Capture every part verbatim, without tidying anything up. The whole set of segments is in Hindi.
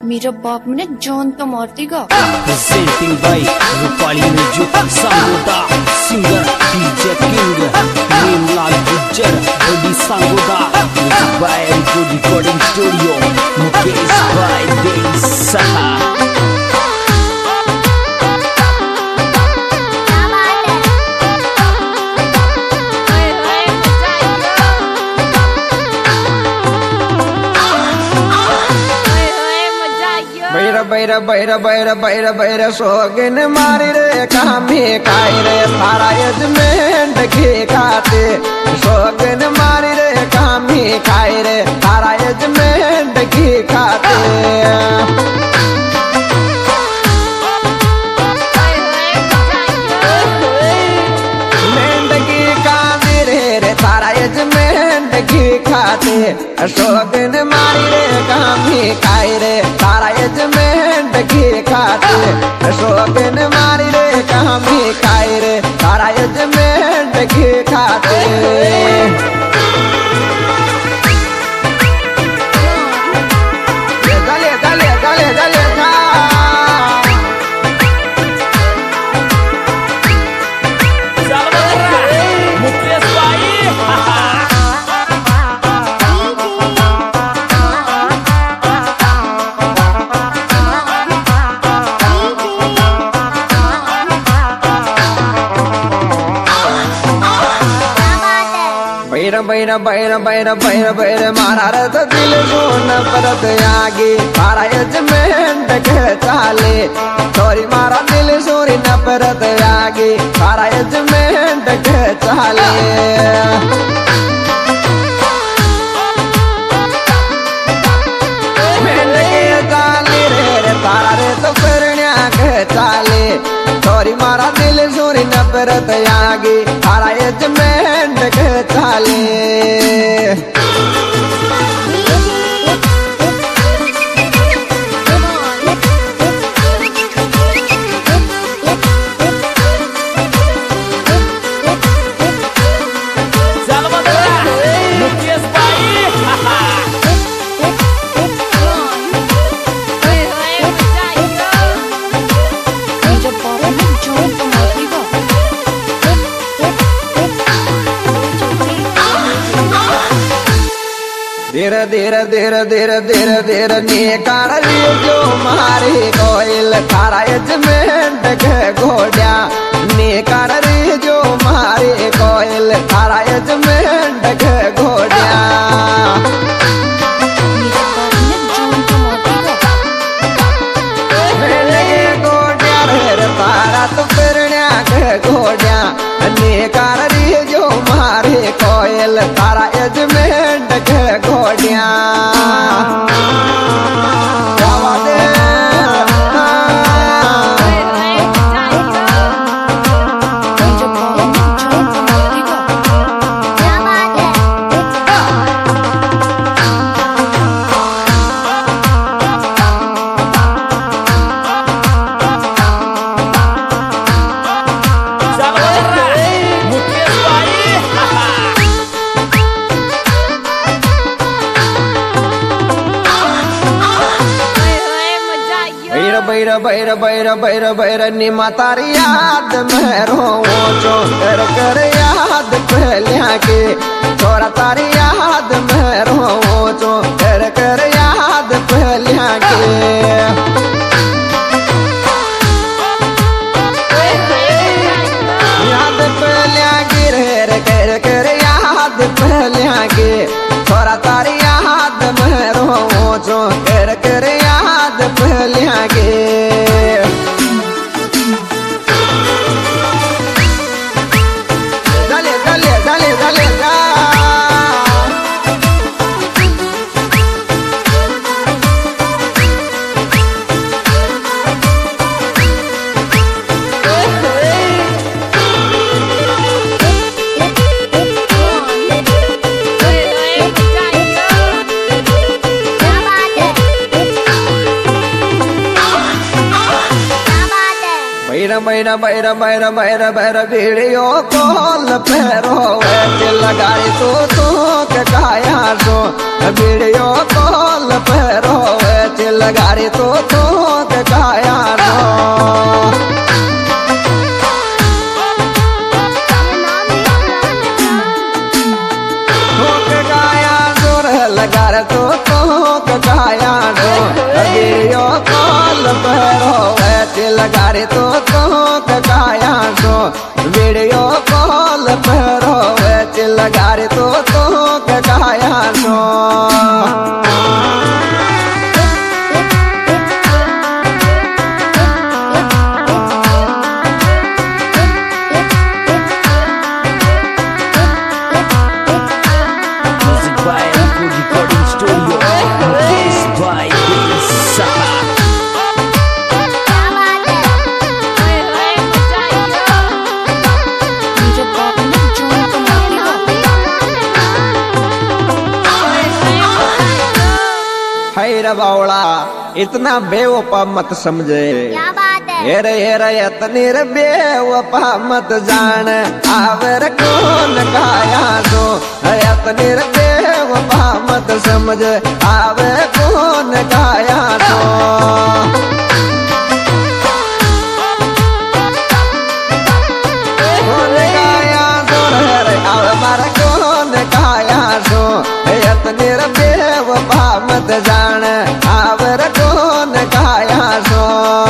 मेरा बाप मैंने जान तो मार देगा। Presenting by Rupali music Sangoda singer DJ king Nimlal Gujjar बड़ी Sangoda music by recording studio Mukesh भाई देसा। बैर बैर बैर बैर बैर बैर सोगन मारी रे कामी खाई रे थारा यजमेंट के खाते सोगन मारी रे कामी खाई रे थारा यजमेंट के खाते खाते शोगन मारी रे कामी खाई रे तारा यजमेंट की खाते शोगन मारी रे कामी खाई रे तारा यजमेंट की खाते। गले गले गले गले बैर बैर बैर बैर बैर मारा रे तो दिल सोन परत आगे तारा यजमेंट के चाले सोरी मारा दिल सोरी न परत आगे तारा यजमेंट के चाले मेंट के चाले रे तारा रे तो फिरण्या के चाले सोरी मारा दिल सोरी न परत आगे तारा यजमेंट के चाले। धीरे धीरे धीरे धीरे धीरे धीरे निकार जो मारे कोयल तारा यजमेंट के घोड़ा निकार जो मारे कोयल तारा यजमेंट के घोड़ा तारा तो फिरण्या के घोड़ा निकार जो मारे कोयल तारा यजमेंट के घोड़िया बैर बैर बैर बैर बैर निमा तारी याद में रो चो कर कर याद पहलिया के छोरा तारी याद में रो चो कर कर याद पहलिया के याद पहलिया के रे कर कर याद पहलिया के छोरा तारी याद में रो चो कर कर याद पहलिया के गले गले गले गले बैर बैर बैर बैर बैर बैर वीडियो कॉल फेरो लगाई तो तो के काया सो वीडियो कॉल फेरो लगाई तो तो के काया सो गाया जोर लगा तो तो के काया सो वीडियो कॉल फेरो लगा रे तो तो काया सो वीडियो कॉल फेरो लगा रे तो तो काया सो Music by Good Recording Studio. Yes, by Saha. मेरे बाप ने जॉन तो मोती का है रे बावड़ा इतना बेवफा मत समझे क्या बात है? हेरे हेरे इतनी रे बेवफा मत जान आवर कौन काया सो इतनी रे बेवफा मत समझ आवे कौन काया सो कौन काया सो रे आवे मारा कौन काया सो इतनी रे बेवफा मत जान आवर कौन काया सो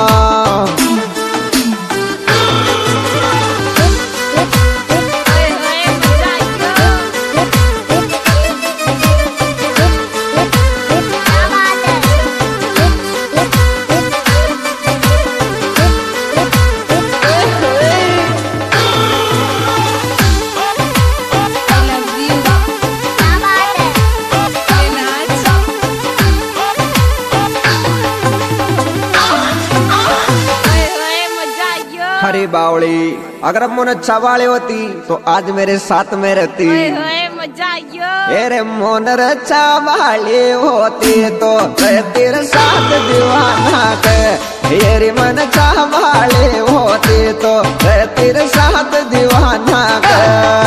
हरी बावली अगर मन चवाली होती तो आज मेरे साथ में रहती अरे मोन चवाली होती तो तेरे साथ दीवाना के येरी मन चवाली होती तो तेरे साथ दीवाना के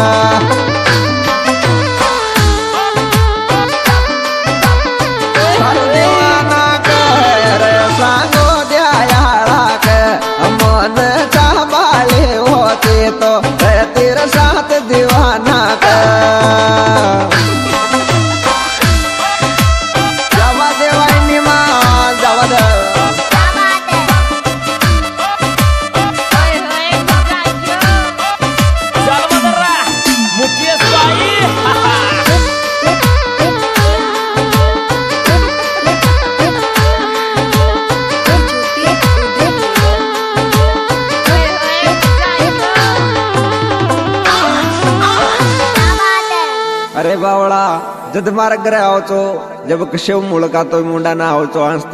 दीवाना के रे सांगो दयाला के मन चवाली होती तो तेरे साथ दीवाना का जावा देवानी माँ जावा दे चल बदरा मुकेश भाई अरे बावड़ा जद मार घर आओ तो जब कशे मुड़का तो मुंडा ना हो तो हंस तो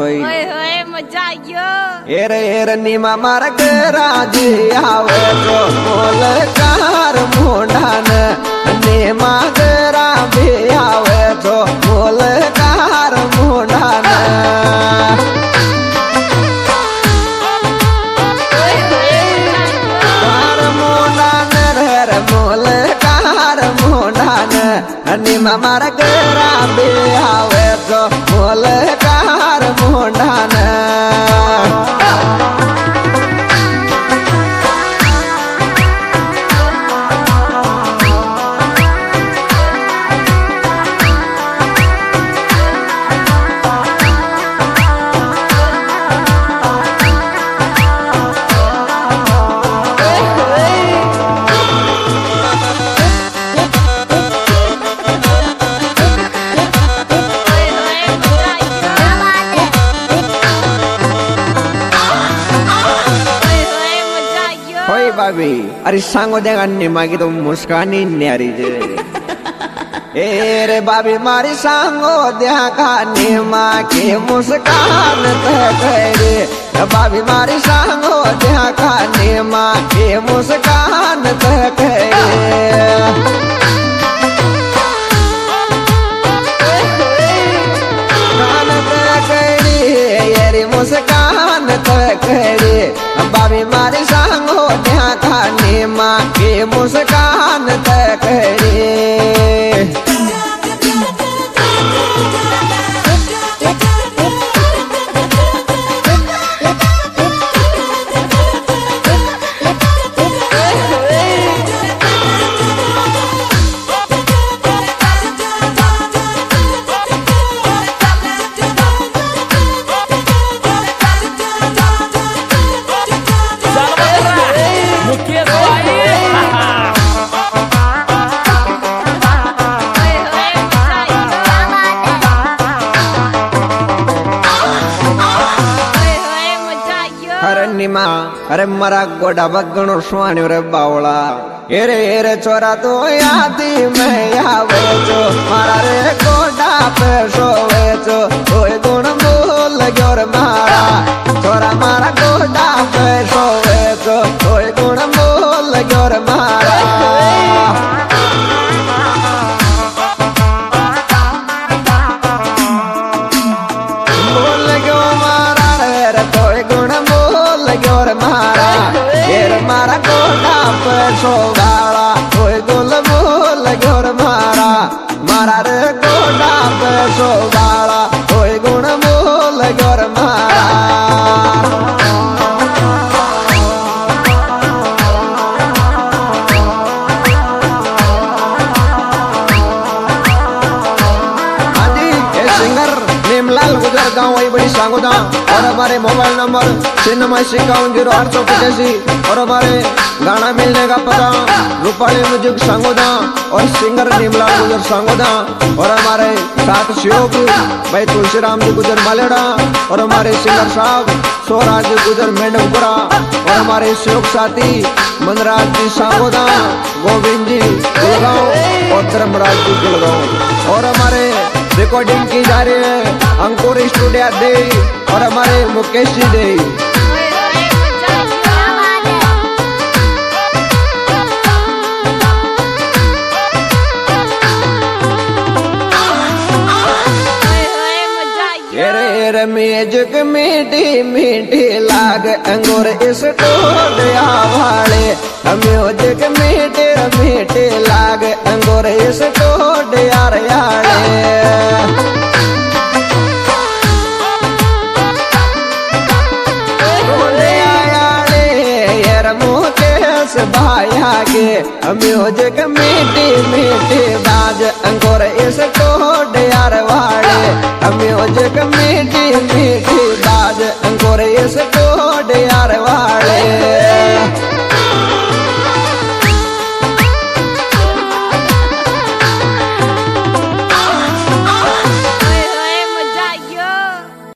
एरे एरे नीमा मार घर जी आवे तो मोल कार मुंडा ने नीमा घर भी आवे तो मोल कार मुंडा ने कार मुंडा ने रे मोल कार मुंडा ने नीमा मार घर भी आवे तो मोल कार मुंडा ने भाभी अरे सांगो देगा निमागी तो मुस्कान ही न्यारी जे ए रे भाभी मारी सांगो देगा निमा के मुस्कान ते करे भाभी मारी सांगो देगा निमा के मुस्कान ते करे मुस्कान ते करे बाबी मारी सांगो ध्या खाने माँ के मुस्कान तक रे अरे मरा गोडा बगणो सुवाण्यो रे बावळा एरे एरे छोरा तो यादी में आवे जो मारा रे गोडा पे सोवे जो ओए गुण बोल गयो रे मारा छोरा मारा गोडा पे सोवे जो ओए गुण बोल गयो रे मारा बोल गयो मारा रे तोए गुण बोल गयो रे मारा एर मारा गोडा पे सोवाला ओए गुल बोल गयो रे मारा मारा रे गोडा पे सोवाला ओए गुण बोल गयो रे मारा गुजर गाँव वही बड़ी सांगोदा और हमारे मोबाइल नंबर छिन्नमय इक्यावन जीरो आठ सौ पचासी और हमारे गाना मिलने का पता रूपाली म्यूजिक सांगोदा और सिंगर नीमलाल गुजर सांगोदा और हमारे साथ सहयोग भाई तुलसीराम जी गुजर मालेड़ा और हमारे सिंगर साहब स्वराज जी गुजर मेंढपुरा और हमारे सहयोग साथी मनराज जी सांगोदा गोविंद जी गुलगांव और धर्मराज जी गुलगांव और हमारे रिकॉर्डिंग की जा रही है अंकुर स्टूडियो दे और हमारे मुकेश जी दे म्यूजिक मीठी मीठी लाग अंगूर इस टोडिया वाले म्यूजिक मीठी मीठी लाग अंगूर इस टोडिया याले भाया के म्यूजिक मीठी मीठी बाज अंकुर इस टोडियार वाले म्यूजिक मीठी मीठी बाज अंकुर इस